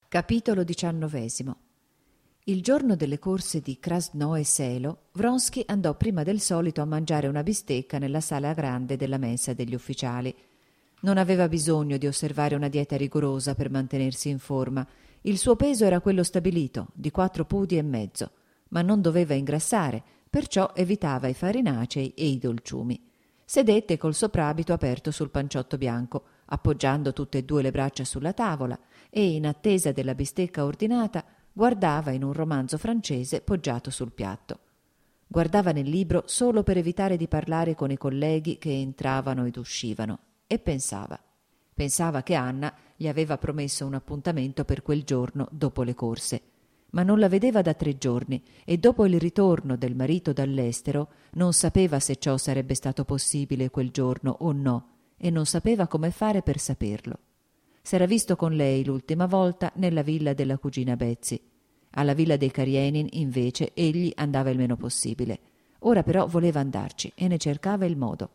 Capitolo 19. Il giorno delle corse di Krasnoe Selo, Vronsky andò prima del solito a mangiare una bistecca nella sala grande della mensa degli ufficiali. Non aveva bisogno di osservare una dieta rigorosa per mantenersi in forma. Il suo peso era quello stabilito, di 4 pudi e mezzo, ma non doveva ingrassare, perciò evitava i farinacei e i dolciumi. Sedette col soprabito aperto sul panciotto bianco, appoggiando tutte e due le braccia sulla tavola, e in attesa della bistecca ordinata guardava in un romanzo francese poggiato sul piatto. Guardava nel libro solo per evitare di parlare con i colleghi che entravano ed uscivano, e pensava. Pensava che Anna gli aveva promesso un appuntamento per quel giorno dopo le corse, ma non la vedeva da 3 giorni e dopo il ritorno del marito dall'estero non sapeva se ciò sarebbe stato possibile quel giorno o no, e non sapeva come fare per saperlo. S'era visto con lei l'ultima volta nella villa della cugina Betsy. Alla villa dei Karenin, invece, egli andava il meno possibile. Ora però voleva andarci e ne cercava il modo.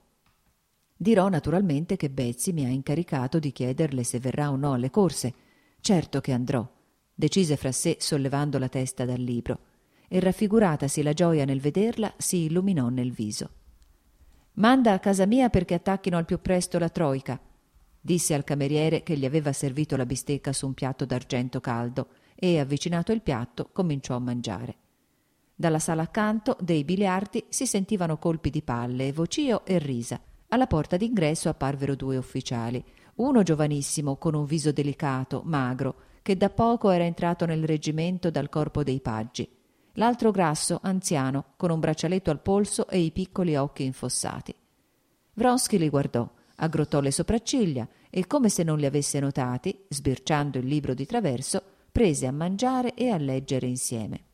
Dirò naturalmente che Betsy mi ha incaricato di chiederle se verrà o no alle corse. Certo che andrò, decise fra sé sollevando la testa dal libro, e raffiguratasi la gioia nel vederla si illuminò nel viso. «Manda a casa mia perché attacchino al più presto la troika», disse al cameriere che gli aveva servito la bistecca su un piatto d'argento caldo e, avvicinato il piatto, cominciò a mangiare. Dalla sala accanto, dei biliardi, si sentivano colpi di palle, vocio e risa. Alla porta d'ingresso apparvero 2 ufficiali, uno giovanissimo con un viso delicato, magro, che da poco era entrato nel reggimento dal corpo dei paggi, l'altro grasso, anziano, con un braccialetto al polso e i piccoli occhi infossati. Vronsky li guardò, aggrottò le sopracciglia e, come se non li avesse notati, sbirciando il libro di traverso, prese a mangiare e a leggere insieme.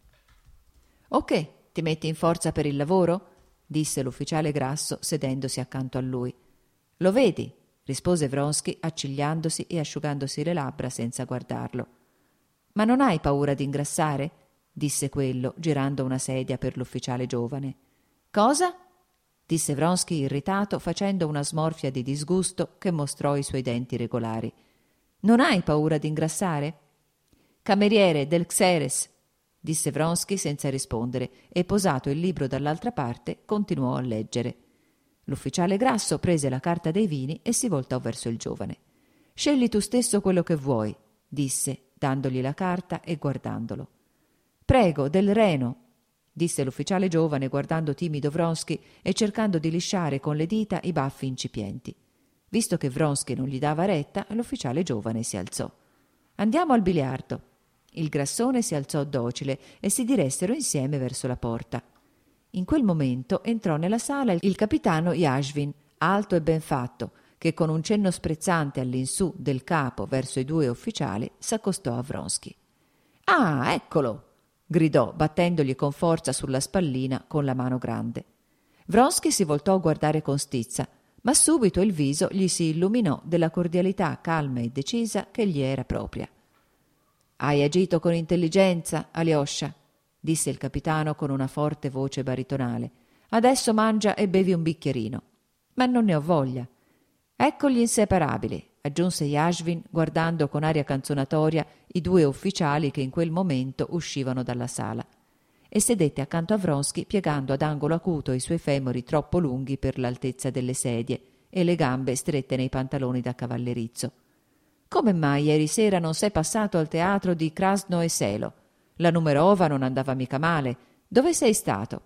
«O che, ti metti in forza per il lavoro?» disse l'ufficiale grasso sedendosi accanto a lui. «Lo vedi?» rispose Vronsky accigliandosi e asciugandosi le labbra senza guardarlo. «Ma non hai paura di ingrassare?» disse quello, girando una sedia per l'ufficiale giovane. «Cosa?» disse Vronsky irritato, facendo una smorfia di disgusto che mostrò i suoi denti regolari. «Non hai paura di ingrassare?» «Cameriere del Xeres», disse Vronsky senza rispondere, e posato il libro dall'altra parte continuò a leggere. L'ufficiale grasso prese la carta dei vini e si voltò verso il giovane. «Scegli tu stesso quello che vuoi», disse, dandogli la carta e guardandolo. «Prego, del Reno», disse l'ufficiale giovane guardando timido Vronsky e cercando di lisciare con le dita i baffi incipienti. Visto che Vronsky non gli dava retta, l'ufficiale giovane si alzò. «Andiamo al biliardo». Il grassone si alzò docile e si diressero insieme verso la porta. In quel momento entrò nella sala il capitano Yashvin, alto e ben fatto, che con un cenno sprezzante all'insù del capo verso i 2 ufficiali s'accostò a Vronsky. «Ah, eccolo!» gridò, battendogli con forza sulla spallina con la mano grande. Vronsky si voltò a guardare con stizza, ma subito il viso gli si illuminò della cordialità calma e decisa che gli era propria. «Hai agito con intelligenza, Alyosha», disse il capitano con una forte voce baritonale. «Adesso mangia e bevi un bicchierino». «Ma non ne ho voglia». «Ecco gli inseparabili», aggiunse Yashvin guardando con aria canzonatoria i 2 ufficiali che in quel momento uscivano dalla sala, e sedette accanto a Vronsky piegando ad angolo acuto i suoi femori troppo lunghi per l'altezza delle sedie e le gambe strette nei pantaloni da cavallerizzo. «Come mai ieri sera non sei passato al teatro di Krasnoe Selo? La Numerova non andava mica male. Dove sei stato?»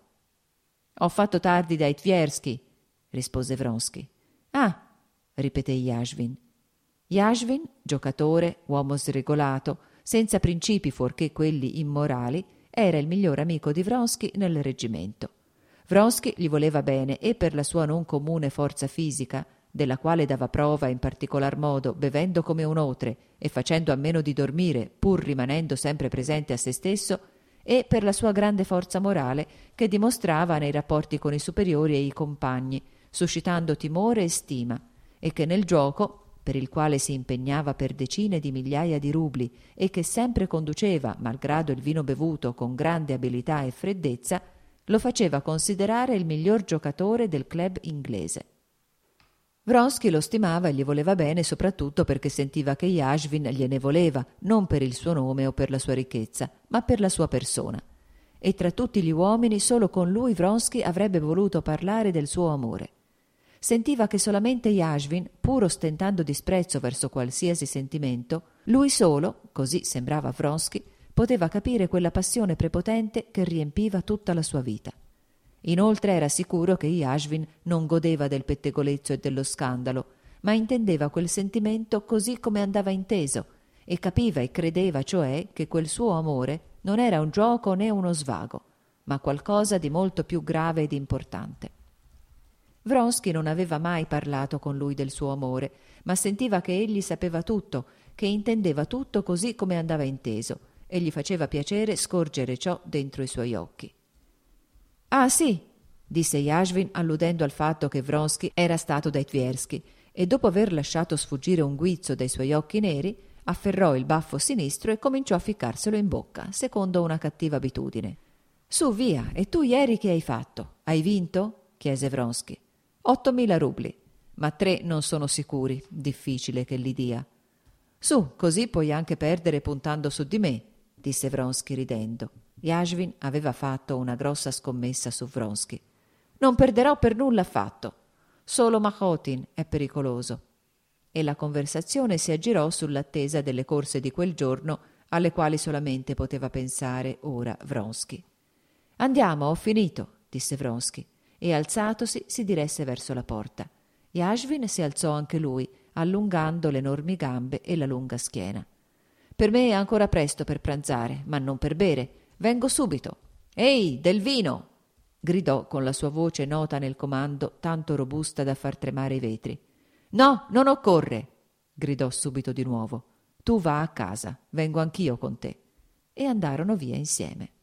«Ho fatto tardi dai Tviersky», rispose Vronsky. «Ah», ripeté Yashvin. Yashvin, giocatore, uomo sregolato, senza principi fuorché quelli immorali, era il miglior amico di Vronsky nel reggimento. Vronsky gli voleva bene e per la sua non comune forza fisica, della quale dava prova in particolar modo bevendo come un otre e facendo a meno di dormire pur rimanendo sempre presente a se stesso, e per la sua grande forza morale che dimostrava nei rapporti con i superiori e i compagni, suscitando timore e stima, e che nel gioco, per il quale si impegnava per decine di migliaia di rubli e che sempre conduceva, malgrado il vino bevuto, con grande abilità e freddezza, lo faceva considerare il miglior giocatore del club inglese. Vronsky lo stimava e gli voleva bene soprattutto perché sentiva che Yashvin gliene voleva, non per il suo nome o per la sua ricchezza, ma per la sua persona. E tra tutti gli uomini solo con lui Vronsky avrebbe voluto parlare del suo amore. Sentiva che solamente Yashvin, pur ostentando disprezzo verso qualsiasi sentimento, lui solo, così sembrava a Vronsky, poteva capire quella passione prepotente che riempiva tutta la sua vita. Inoltre era sicuro che Yashvin non godeva del pettegolezzo e dello scandalo, ma intendeva quel sentimento così come andava inteso e capiva e credeva cioè che quel suo amore non era un gioco né uno svago, ma qualcosa di molto più grave ed importante. Vronsky non aveva mai parlato con lui del suo amore, ma sentiva che egli sapeva tutto, che intendeva tutto così come andava inteso, e gli faceva piacere scorgere ciò dentro i suoi occhi. «Ah sì», disse Yashvin alludendo al fatto che Vronsky era stato dai Tversky e dopo aver lasciato sfuggire un guizzo dai suoi occhi neri afferrò il baffo sinistro e cominciò a ficcarselo in bocca, secondo una cattiva abitudine. «Su, via, e tu ieri che hai fatto? Hai vinto?» chiese Vronsky. 8.000 rubli, ma 3 non sono sicuri, difficile che li dia. «Su, così puoi anche perdere puntando su di me», disse Vronsky ridendo. Yashvin aveva fatto una grossa scommessa su Vronsky. «Non perderò per nulla affatto. Solo Machotin è pericoloso». E la conversazione si aggirò sull'attesa delle corse di quel giorno alle quali solamente poteva pensare ora Vronsky. «Andiamo, ho finito», disse Vronsky, e alzatosi si diresse verso la porta. Yashvin si alzò anche lui, allungando le enormi gambe e la lunga schiena. «Per me è ancora presto per pranzare, ma non per bere. Vengo subito». «Ehi, del vino!» gridò con la sua voce nota nel comando, tanto robusta da far tremare i vetri. «No, non occorre!» gridò subito di nuovo. «Tu va a casa, vengo anch'io con te». E andarono via insieme.